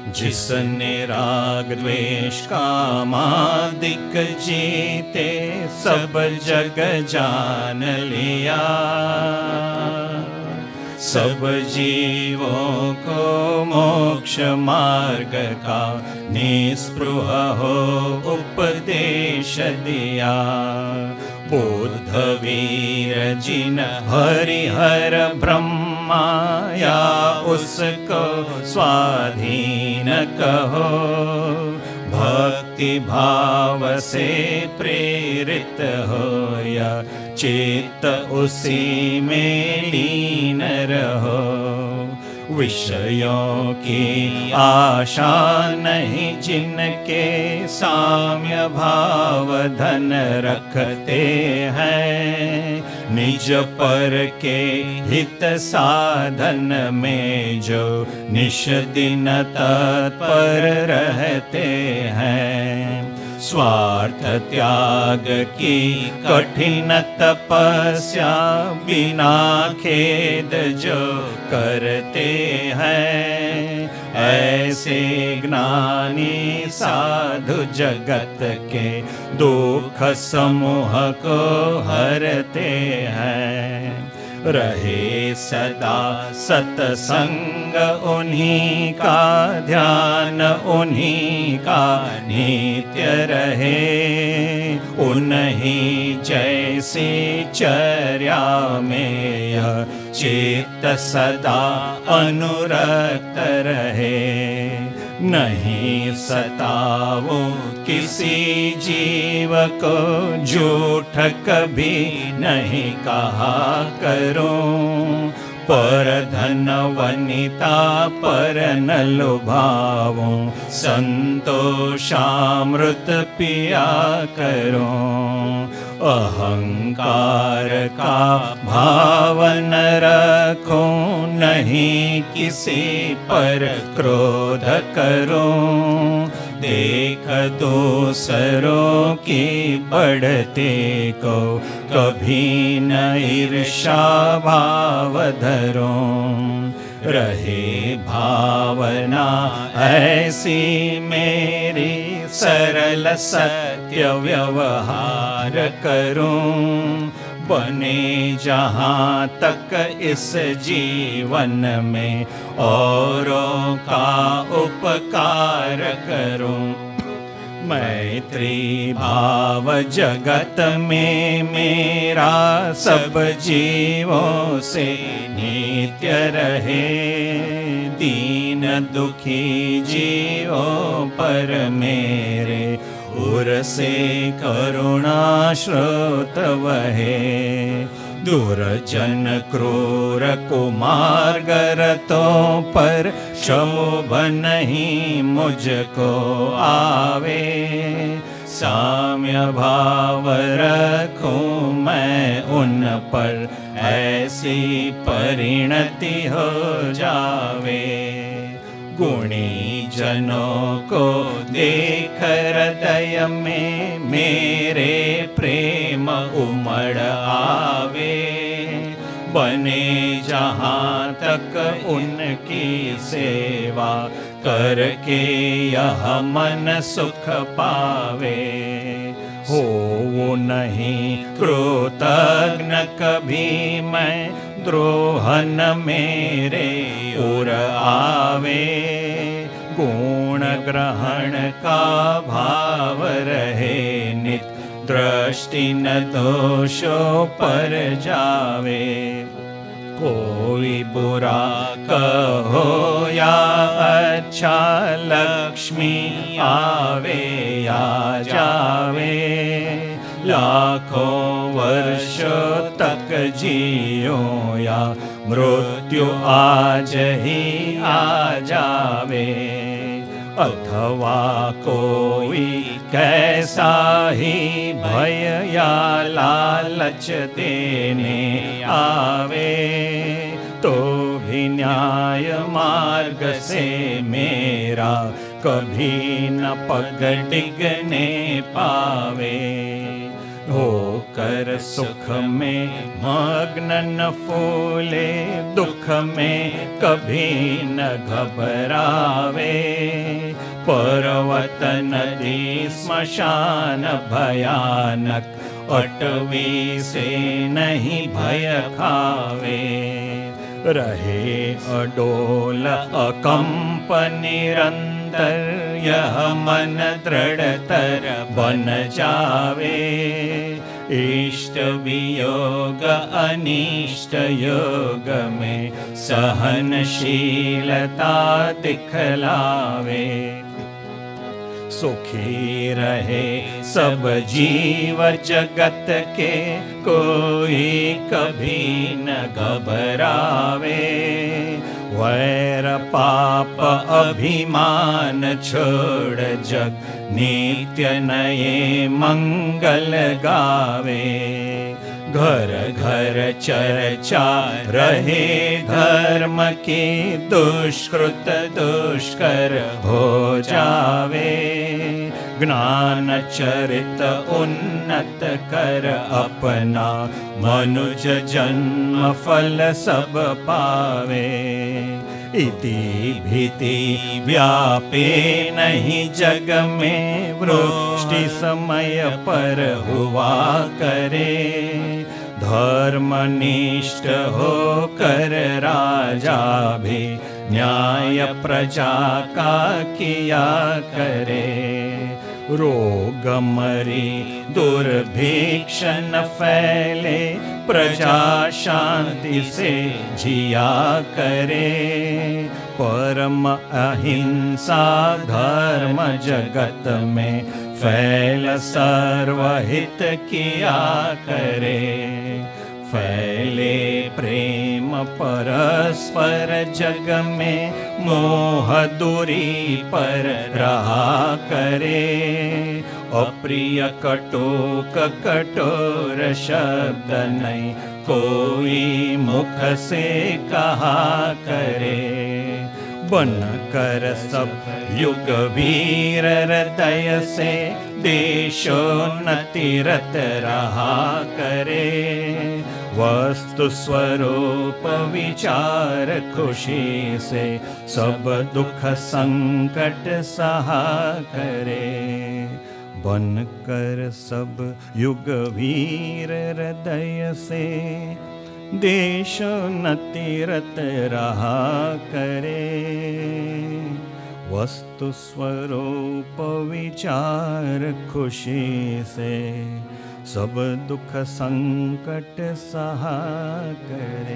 जिसने राग द्वेष कामादिक जीते सब जग जान लिया, सब जीवों को मोक्ष मार्ग का निस्पृह हो उपदेश दिया। बुद्ध वीर जिन हरिहर ब्रह्मा या उसको स्वाधीन कहो, भक्ति भाव से प्रेरित हो या चित्त उसी में लीन रहो। विषयों की आशा नहीं जिनके साम्य भाव धन रखते हैं, निज पर के हित साधन में जो निश दिन तत्पर रहते हैं। स्वार्थ त्याग की कठिन तपस्या बिना खेद जो करते हैं, ऐसे ज्ञानी साधु जगत के दुख समूह को हरते हैं। रहे सदा सत्संग उन्हीं का ध्यान, उन्हीं का नित्य रहे, उन्हीं जैसी चर्या में यह चित्त सदा अनुरक्त रहे। नहीं सताओ किसी जीव को, झूठ कभी नहीं कहा करो, पर धन वनिता पर न लुभाओ, संतोषामृत पिया करो। अहंकार का भाव न रखो, नहीं किसी पर क्रोध करो, देख दूसरों की बढ़ते को कभी न ईर्षा भाव धरो। रहे भावना ऐसी मेरी, सरल सत्य व्यवहार करूं, बने जहाँ तक इस जीवन में औरों का उपकार करूं। मैत्री भाव जगत में मेरा सब जीवों से नित्य रहे, दीन दुखी जीवों पर मेरे उर से करुणा स्रोत वहे। दुर्जन क्रूर कुमार्गरतों पर क्षोभ नहीं मुझको आवे, साम्य भाव रखूं मैं उन पर, ऐसी परिणति हो जावे। गुणी जनों को देख हृदय में मेरे प्रेम उमड़ आवे, बने जहाँ तक उनकी सेवा करके यह मन सुख पावे। हो वो नहीं कृतज्ञ कभी मैं, द्रोहन मेरे ओर आवे, गुण ग्रहण का भाव रहे नित, दृष्टि न दोषों पर जावे। कोई बुरा कहो या अच्छा, लक्ष्मी आवे या जावे, लाखों वर्षों तक जियो या मृत्यु आज ही आ जावे। अथवा कोई कैसा ही भय या लालच देने आवे, तो भी न्याय मार्ग से मेरा कभी न पग डिगने पावे। हो कर सुख में मग्न न फूले, दुख में कभी न घबरावे। पर्वत नदी स्मशान भयानक, अटवी से नहीं भय खावे। रहे अडोल अकंप निरंतर, यह मन दृढ़तर बन जावे। इष्ट वियोग अनिष्ट योग में, सहनशीलता दिखलावे। सुखी रहे सब जीव जगत के, कोई कभी न घबरावे। वैर पाप अभिमान छोड़ जग, नित्य नये मंगल गावे। घर घर चर्चा रहे धर्म की, दुष्कृत दुष्कर हो जावे। ज्ञान चरित उन्नत कर अपना, मनुज जन्म फल सब पावे। इति भीति व्यापे नहीं जग में, वृष्टि समय पर हुआ करे। धर्मनिष्ठ होकर राजा भी, न्याय प्रजा का किया करे। रोग मरी दुर्भिक्ष न फैले, प्रजा शांति से जिया करे। परम अहिंसा धर्म जगत में, फैल सर्वहित किया करे। फैले प्रेम परस्पर जग में, मोह दूरी पर रहा करे। अप्रिय कटोक कठोर शब्द नहीं, कोई मुख से कहा करे। बन कर सब युग वीर हृदय से, देशोन्नति रत रहा करे। वस्तु स्वरूप विचार खुशी से, सब दुख संकट सहा करे। बन कर सब युग वीर हृदय से, देशोन्नति रत रहा करे। वस्तु स्वरूप विचार खुशी से, सब दुख संकट सहा करे।